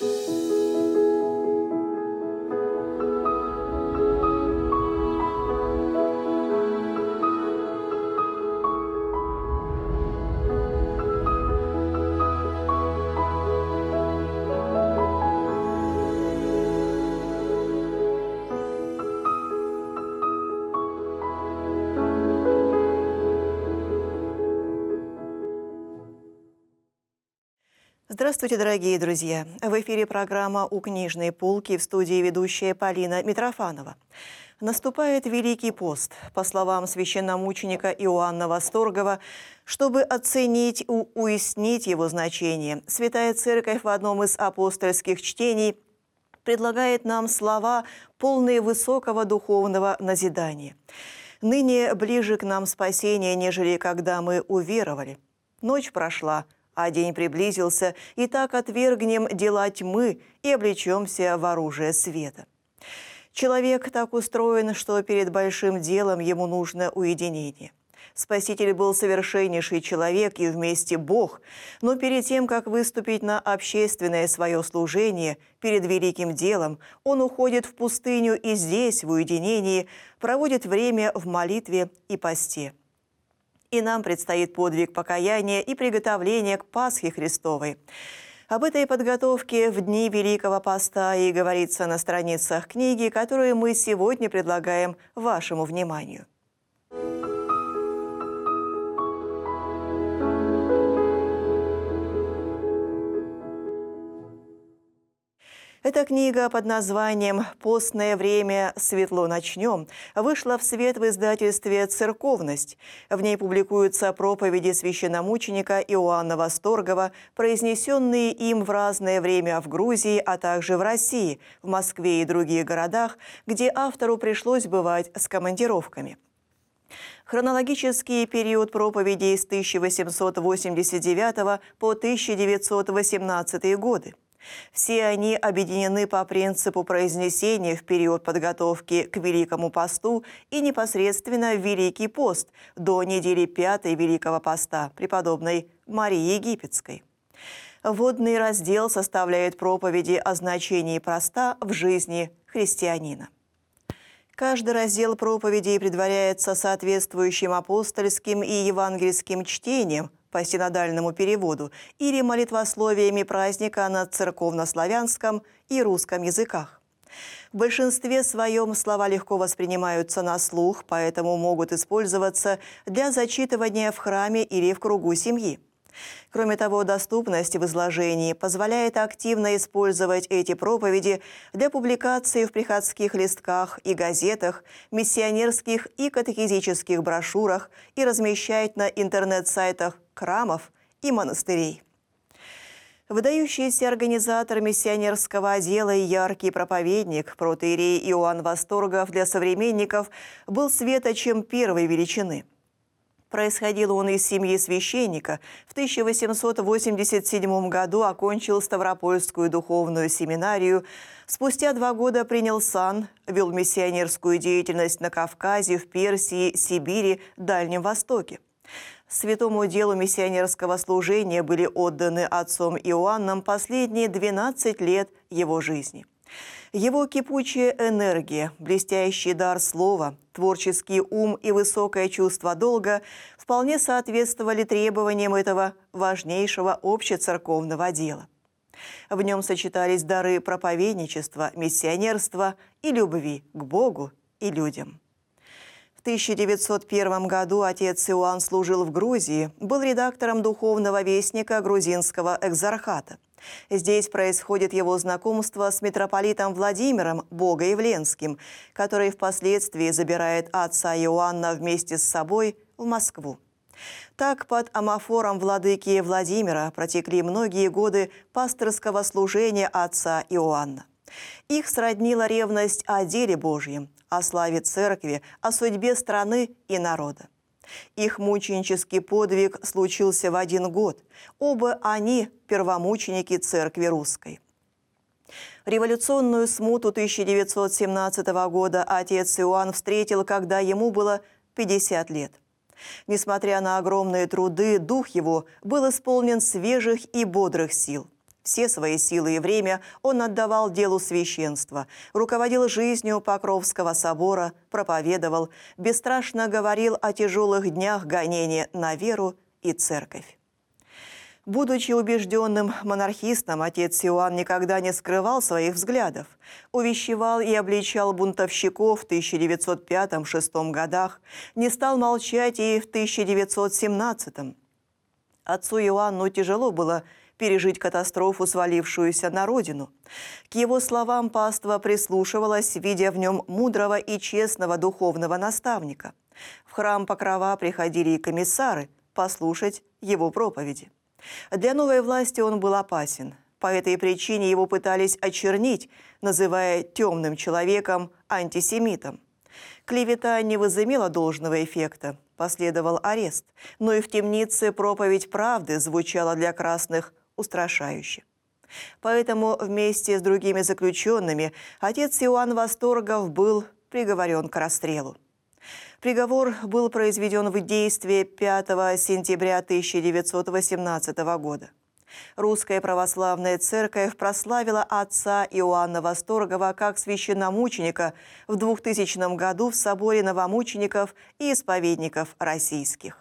Здравствуйте, дорогие друзья! В эфире программа «У книжной полки», в студии ведущая Полина Митрофанова. Наступает Великий пост, по словам священномученика Иоанна Восторгова. Чтобы оценить и уяснить его значение, Святая Церковь в одном из апостольских чтений предлагает нам слова, полные высокого духовного назидания. «Ныне ближе к нам спасение, нежели когда мы уверовали. Ночь прошла, а день приблизился, и так отвергнем дела тьмы и облечемся в оружие света». Человек так устроен, что перед большим делом ему нужно уединение. Спаситель был совершеннейший человек и вместе Бог, но перед тем, как выступить на общественное свое служение, перед великим делом, он уходит в пустыню и здесь, в уединении, проводит время в молитве и посте. И нам предстоит подвиг покаяния и приготовления к Пасхе Христовой. Об этой подготовке в дни Великого Поста и говорится на страницах книги, которую мы сегодня предлагаем вашему вниманию. Эта книга под названием «Постное время. Светло начнем» вышла в свет в издательстве «Церковность». В ней публикуются проповеди священномученика Иоанна Восторгова, произнесенные им в разное время в Грузии, а также в России, в Москве и других городах, где автору пришлось бывать с командировками. Хронологический период проповедей с 1889 по 1918 годы. Все они объединены по принципу произнесения в период подготовки к Великому посту и непосредственно в Великий пост до недели 5-й Великого поста преподобной Марии Египетской. Вводный раздел составляет проповеди о значении поста в жизни христианина. Каждый раздел проповедей предваряется соответствующим апостольским и евангельским чтением по синодальному переводу или молитвословиями праздника на церковнославянском и русском языках. В большинстве своем слова легко воспринимаются на слух, поэтому могут использоваться для зачитывания в храме или в кругу семьи. Кроме того, доступность в изложении позволяет активно использовать эти проповеди для публикации в приходских листках и газетах, миссионерских и катехизических брошюрах и размещать на интернет-сайтах храмов и монастырей. Выдающийся организатор миссионерского отдела и яркий проповедник, протоиерей Иоанн Восторгов для современников, был светочем первой величины. Происходил он из семьи священника. В 1887 году окончил Ставропольскую духовную семинарию. Спустя 2 года принял сан, вел миссионерскую деятельность на Кавказе, в Персии, Сибири, Дальнем Востоке. Святому делу миссионерского служения были отданы отцом Иоанном последние 12 лет его жизни. Его кипучая энергия, блестящий дар слова, творческий ум и высокое чувство долга вполне соответствовали требованиям этого важнейшего общецерковного дела. В нем сочетались дары проповедничества, миссионерства и любви к Богу и людям. В 1901 году отец Иоанн служил в Грузии, был редактором духовного вестника грузинского экзархата. Здесь происходит его знакомство с митрополитом Владимиром Богоявленским, который впоследствии забирает отца Иоанна вместе с собой в Москву. Так под амафором владыки Владимира протекли многие годы пасторского служения отца Иоанна. Их сроднила ревность о деле Божьем, о славе церкви, о судьбе страны и народа. Их мученический подвиг случился в 1 год. Оба они – первомученики церкви русской. Революционную смуту 1917 года отец Иоанн встретил, когда ему было 50 лет. Несмотря на огромные труды, дух его был исполнен свежих и бодрых сил. Все свои силы и время он отдавал делу священства, руководил жизнью Покровского собора, проповедовал, бесстрашно говорил о тяжелых днях гонения на веру и церковь. Будучи убежденным монархистом, отец Иоанн никогда не скрывал своих взглядов. Увещевал и обличал бунтовщиков в 1905-1906 годах, не стал молчать и в 1917. Отцу Иоанну тяжело было пережить катастрофу, свалившуюся на родину. К его словам паства прислушивалась, видя в нем мудрого и честного духовного наставника. В храм Покрова приходили и комиссары послушать его проповеди. Для новой власти он был опасен. По этой причине его пытались очернить, называя темным человеком, антисемитом. Клевета не возымела должного эффекта. Последовал арест, но и в темнице проповедь правды звучала для красных устрашающе. Поэтому вместе с другими заключенными отец Иоанн Восторгов был приговорен к расстрелу. Приговор был произведен в действие 5 сентября 1918 года. Русская православная церковь прославила отца Иоанна Восторгова как священномученика в 2000 году в соборе новомучеников и исповедников российских.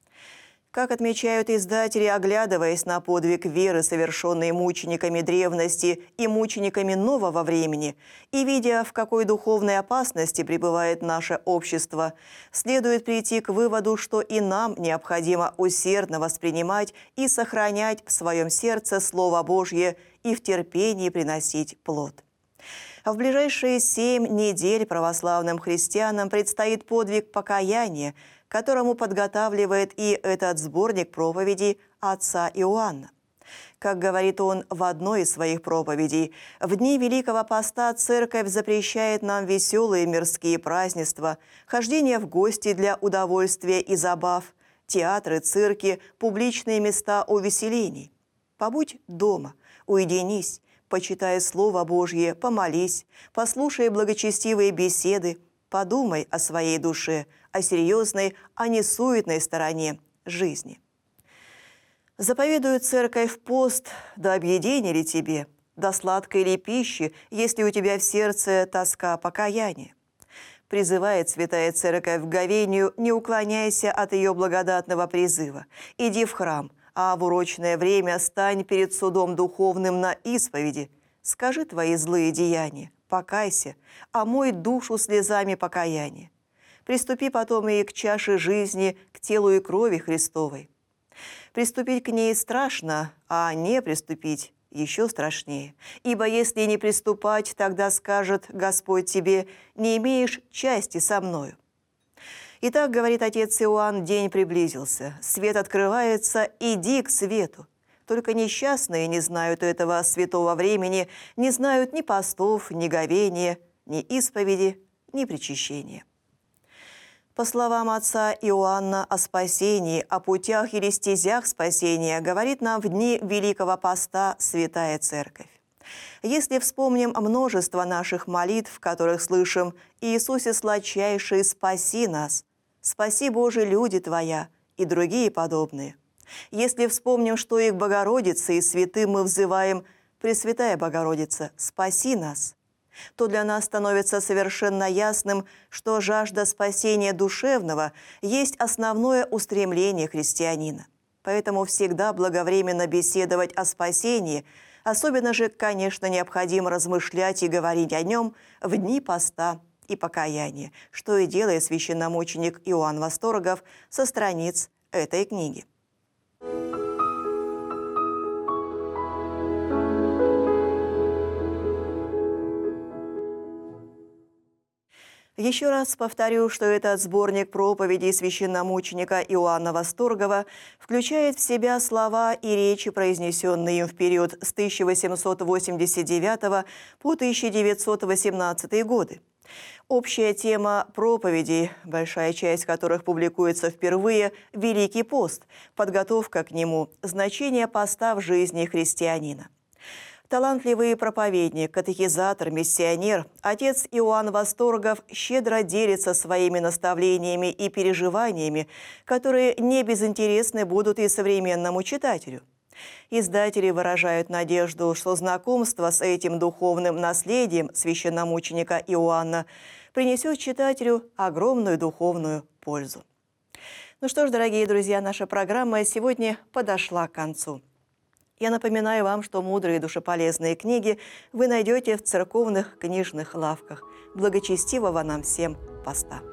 Как отмечают издатели, оглядываясь на подвиг веры, совершенный мучениками древности и мучениками нового времени, и видя, в какой духовной опасности пребывает наше общество, следует прийти к выводу, что и нам необходимо усердно воспринимать и сохранять в своем сердце Слово Божье и в терпении приносить плод. В ближайшие 7 недель православным христианам предстоит подвиг покаяния, которому подготавливает и этот сборник проповедей отца Иоанна. Как говорит он в одной из своих проповедей, в дни Великого Поста Церковь запрещает нам веселые мирские празднества, хождение в гости для удовольствия и забав, театры, цирки, публичные места увеселений. Побудь дома, уединись, почитай Слово Божье, помолись, послушай благочестивые беседы, подумай о своей душе, о серьезной, а не суетной стороне жизни. Заповедует церковь пост, да объедение ли тебе, да сладкой ли пищи, если у тебя в сердце тоска покаяния. Призывает святая церковь к говению, не уклоняйся от ее благодатного призыва. Иди в храм, а в урочное время стань перед судом духовным на исповеди. Скажи твои злые деяния, покайся, омой душу слезами покаяния. Приступи потом и к чаше жизни, к телу и крови Христовой. Приступить к ней страшно, а не приступить еще страшнее. Ибо если не приступать, тогда скажет Господь тебе: не имеешь части со мною. Итак, говорит отец Иоанн, день приблизился, свет открывается, иди к свету. Только несчастные не знают этого святого времени, не знают ни постов, ни говения, ни исповеди, ни причащения. По словам отца Иоанна, о спасении, о путях или стезях спасения говорит нам в дни Великого Поста Святая Церковь. Если вспомним множество наших молитв, в которых слышим: «Иисусе сладчайший, спаси нас», «Спаси, Боже, люди Твоя» и другие подобные. Если вспомним, что и к Богородице и святым мы взываем: «Пресвятая Богородица, спаси нас», то для нас становится совершенно ясным, что жажда спасения душевного есть основное устремление христианина. Поэтому всегда благовременно беседовать о спасении, особенно же, конечно, необходимо размышлять и говорить о нем в дни поста и покаяния, что и делает священномученик Иоанн Восторгов со страниц этой книги. Еще раз повторю, что этот сборник проповедей священномученика Иоанна Восторгова включает в себя слова и речи, произнесенные им в период с 1889 по 1918 годы. Общая тема проповедей, большая часть которых публикуется впервые, «Великий пост», подготовка к нему, значение поста в жизни христианина. Талантливый проповедник, катехизатор, миссионер, отец Иоанн Восторгов щедро делится своими наставлениями и переживаниями, которые не безинтересны будут и современному читателю. Издатели выражают надежду, что знакомство с этим духовным наследием священномученика Иоанна принесет читателю огромную духовную пользу. Ну что ж, дорогие друзья, наша программа сегодня подошла к концу. Я напоминаю вам, что мудрые душеполезные книги вы найдете в церковных книжных лавках. Благочестивого нам всем поста!